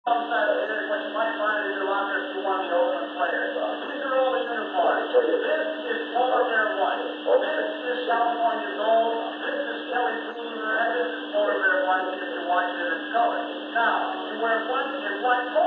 Alongside of here is what you might find in your locker if you want to be ultimate player. These are all the uniforms. This is polar bear white. This is California gold. This is Kelly green, and this is polar bear white if you want it in its color. Now, you wear white and white.